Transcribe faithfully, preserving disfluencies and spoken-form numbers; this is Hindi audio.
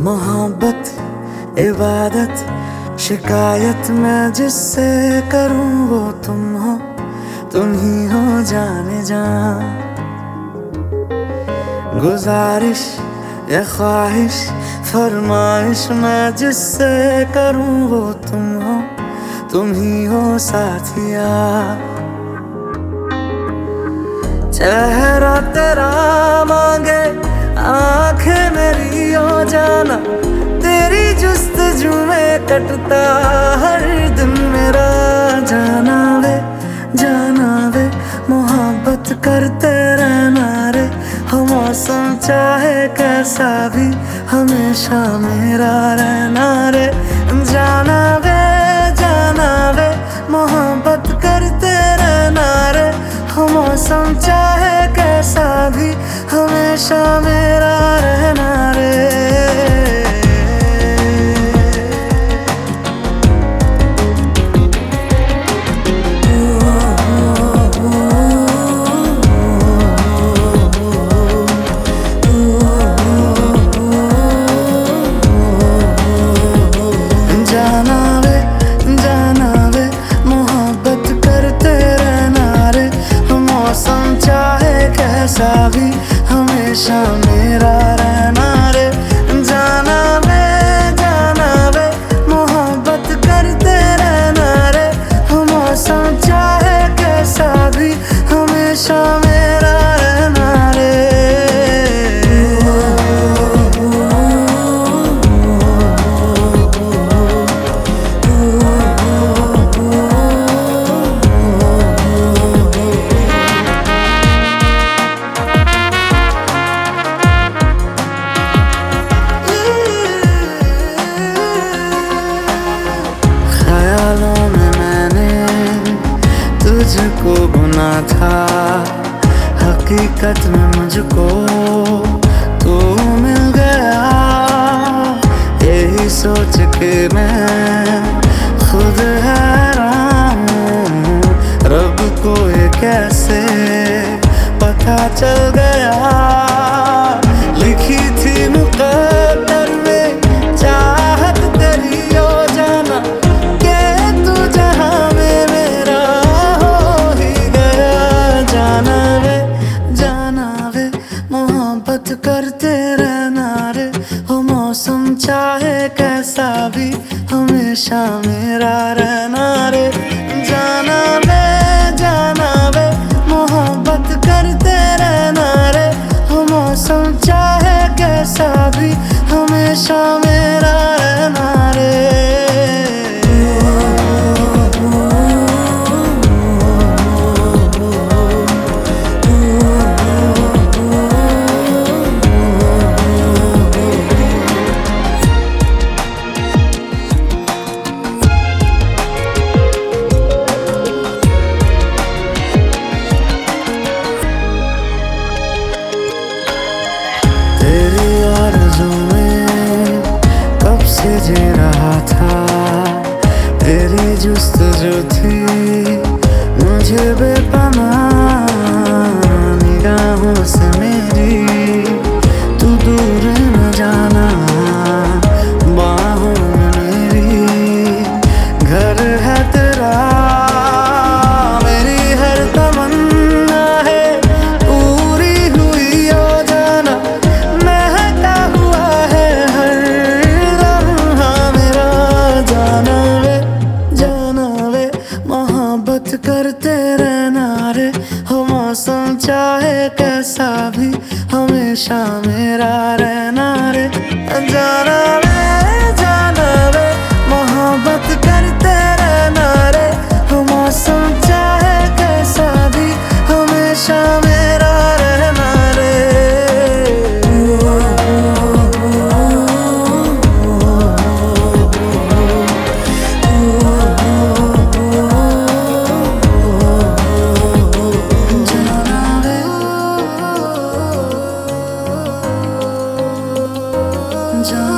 मोहब्बत इबादत शिकायत मैं जिससे करूं वो तुम हो, तुम ही हो जाने जा। गुजारिश या ख्वाहिश फरमाइश मैं जिससे करूं वो तुम हो, तुम ही हो साथिया। चेहरा तेरा मांगे आंखें मेरी हो जाना, तेरी जुस्तजू में कटता हर दिन मेरा जाना वे जाना वे। मोहब्बत करते रहना रे, हो मौसम चाहे कैसा भी हमेशा मेरा रहना रे। जाना वे जाना वे, मोहब्बत करते रहना रे, हो मौसम चाहे कैसा भी हमेशा मेरा रहना रे। जाना वे जाना वे, मोहब्बत करते रहना रे, मौसम चाहे कैसा भी हमेशा मेरा रहना रे। जाना वे जाना वे, मोहब्बत करते रहना रे, मौसम चाहे कैसा भी हमेशा मेरा रहना रे। ख्यालों में मैंने तुझको बुना था, हकीकत में मुझको तू मिल गया। यही सोच के मैं खुद हैरान हूँ, रब को ये कैसे पता चल गया। लिखी थी मुकद्दर में चाहत तेरी हो जाना, के तू जहां में मेरा हो ही गया। जाना वे जाना वे, मोहब्बत करते रहना रे, हो मौसम चाहे कैसा भी हमेशा मेरा रहना रे। जाना वे जाना वे, मोहब्बत करते रहना रे, हो मौसम चाहे कैसा भी हमेशा मेरा रहना रे। तेरी आरज़ू में कब से जी रहा था, तेरी जुस्तजू थी मुझे बेपनाह। निगाहों से मेरी तू दूर न जाना, बाहों में मेरी घर है तेरा। मेरी हर तमन्ना है पूरी हुई हो जाना, महका हुआ है हर लम्हा मेरा। जाना वे जाना वे, मोहब्बत करते रहना रे, हो मौसम चाहे कैसा भी हमेशा मेरा रहना रे। जाना वे जाना वे, मोहब्बत करते रहना रे, हो मौसम चाहे कैसा भी हमेशा मेरा रहना रे। जाना वे जाना